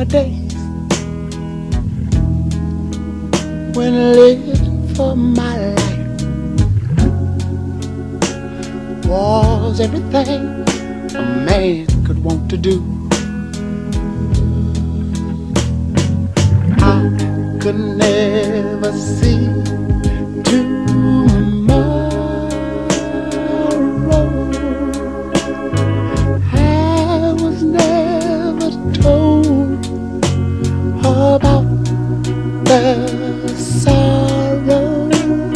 the days when living for my life was everything a man could want to do. I could never see tomorrow. I was never told about the sorrow.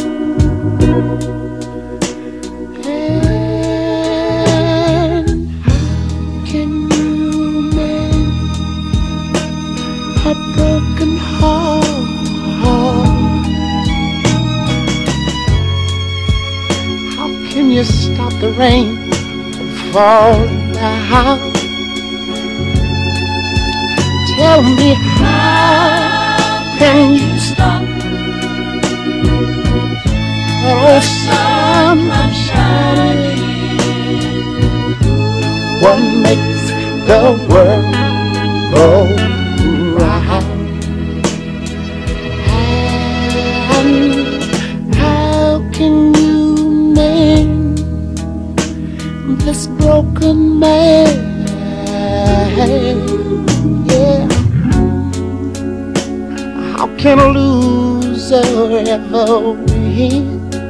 And how can you mend a broken heart? How can you stop the rain from falling down? Tell me, how can you stop the sun from shining? What makes the world go round? And how can you mend this broken man? Yeah. How can a loser ever win?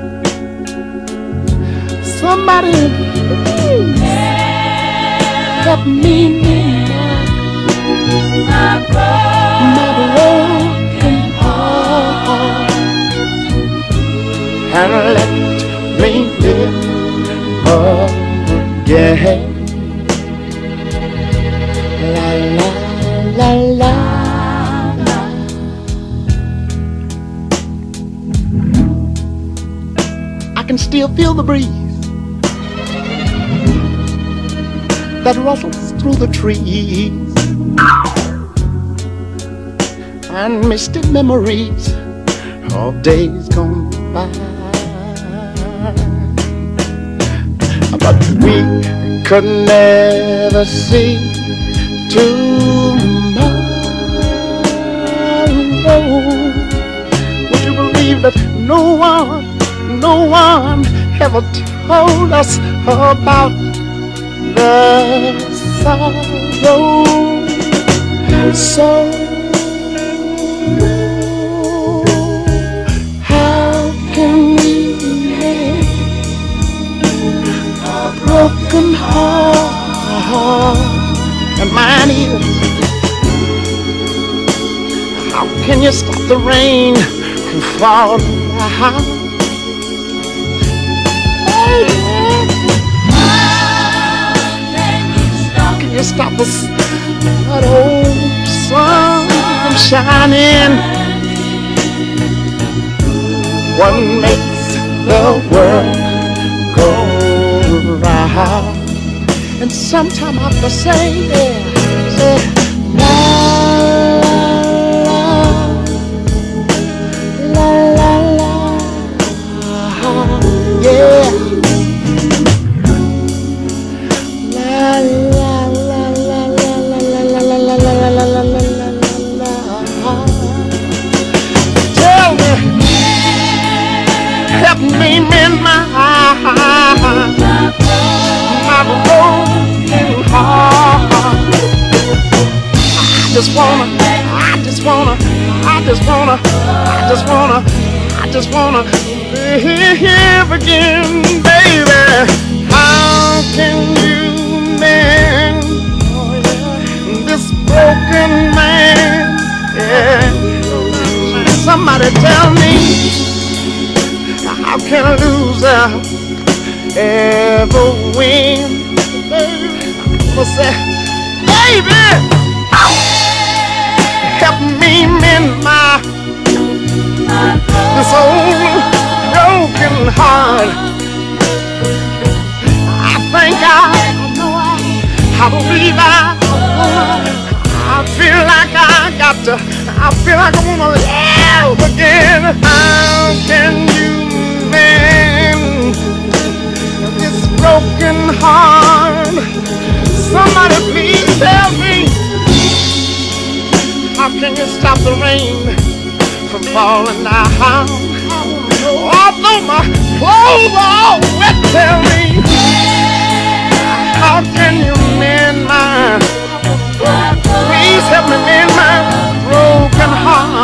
Somebody please help me mend my broken heart and let me live again. La la la la. I can still feel the breeze that rustles through the trees and misty memories of days gone by. But we could never see tomorrow. Would you believe that no one ever told us about the sorrow? So how can we make a broken heart? And mine is, how can you stop the rain from falling down? How can you stop that old sun from shining? What makes the world go round? And sometimes I have to say, la la la la, yeah. La la la la la la la la la la la la la la. Tell me, help me mend my broken heart. I just wanna live again, baby. How can you mend this broken man? Yeah. Somebody tell me, how can a loser ever win? What's that? Baby, help me mend this old broken heart. I believe I feel like I feel like I wanna live again. How can you mend this broken heart? Somebody please tell me. falling down. Although my clothes are wet, tell me, how can you mend my? Please help me mend my broken heart.